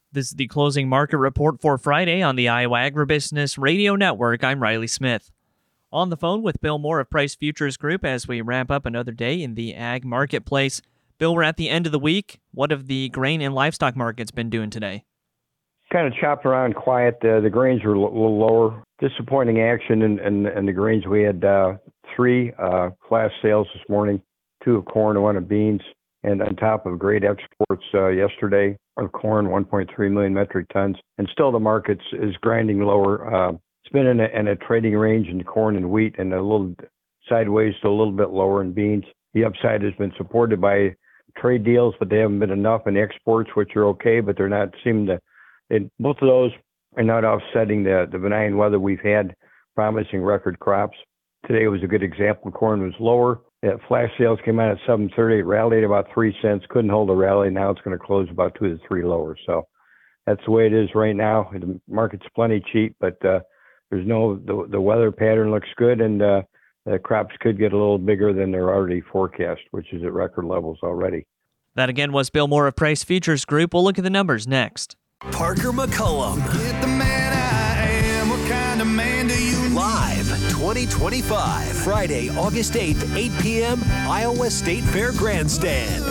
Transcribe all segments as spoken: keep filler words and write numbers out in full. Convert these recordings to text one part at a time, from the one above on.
This is the closing market report for Friday on the Iowa Agribusiness Radio Network. I'm Riley Smith. On the phone with Bill Moore of Price Futures Group as we wrap up another day in the ag marketplace. Bill, we're at the end of the week. What have the grain and livestock markets been doing today? Kind of chopped around quiet. Uh, the grains were a little lower. Disappointing action in, in, in the grains. We had uh, three uh, flash sales this morning, two of corn and one of beans. And on top of great exports uh, yesterday of corn, one point three million metric tons. And still the market is grinding lower. Uh, it's been in a, in a trading range in corn and wheat and a little sideways to a little bit lower in beans. The upside has been supported by trade deals, but they haven't been enough in exports, which are okay, but they're not seeming to, they, both of those are not offsetting the, the benign weather we've had, promising record crops. Today was a good example. Corn was lower. Yeah, flash sales came out at seven thirty. It rallied about three cents. Couldn't hold a rally. Now it's going to close about two to three lower. So that's the way it is right now. The market's plenty cheap, but uh, there's no the, the weather pattern looks good, and uh, the crops could get a little bigger than they're already forecast, which is at record levels already. That again was Bill Moore of Price Futures Group. We'll look at the numbers next. Parker McCullum. Get the man I am. What kind of man do you need? Live twenty twenty-five, Friday, August eighth, eight p.m., Iowa State Fair Grandstand.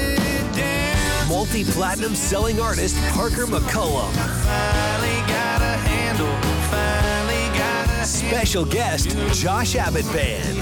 Multi-platinum selling artist Parker McCullum. Finally got a handle. Finally got a Special guest, Josh Abbott Band.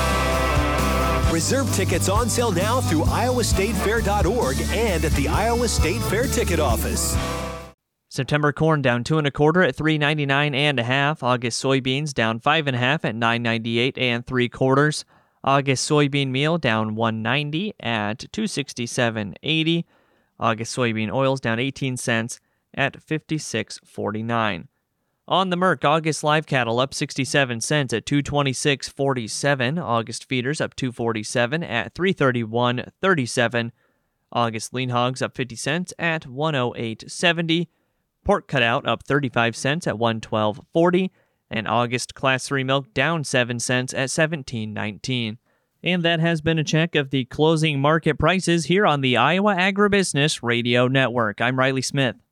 Reserve tickets on sale now through iowa state fair dot org and at the Iowa State Fair ticket office. September corn down two and a quarter at three ninety-nine and a half. August soybeans down five and a half at nine ninety-eight and three quarters. August soybean meal down one ninety at two sixty-seven eighty. August soybean oils down eighteen cents at fifty-six forty-nine. On the Merc, August live cattle up sixty-seven cents at two twenty-six forty-seven. August feeders up two forty-seven at three thirty-one thirty-seven. August lean hogs up fifty cents at one oh eight seventy. Pork cutout up thirty-five cents at one twelve forty, and August Class three milk down seven cents at seventeen nineteen. And that has been a check of the closing market prices here on the Iowa Agribusiness Radio Network. I'm Riley Smith.